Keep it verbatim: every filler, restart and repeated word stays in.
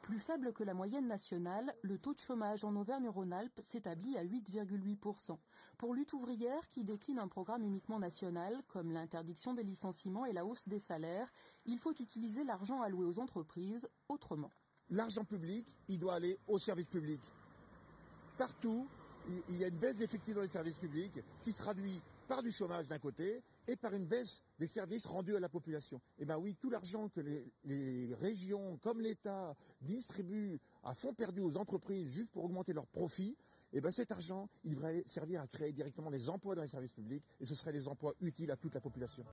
Plus faible que la moyenne nationale, le taux de chômage en Auvergne-Rhône-Alpes s'établit à huit virgule huit pour cent. Pour Lutte ouvrière, qui décline un programme uniquement national, comme l'interdiction des licenciements et la hausse des salaires, il faut utiliser l'argent alloué aux entreprises autrement. L'argent public, il doit aller au service public. Partout, il y a une baisse d'effectifs dans les services publics, ce qui se traduit par du chômage d'un côté et par une baisse des services rendus à la population. Et bien oui, tout l'argent que les, les régions comme l'État distribuent à fonds perdu aux entreprises juste pour augmenter leurs profits, et bien cet argent, il devrait servir à créer directement des emplois dans les services publics et ce seraient des emplois utiles à toute la population.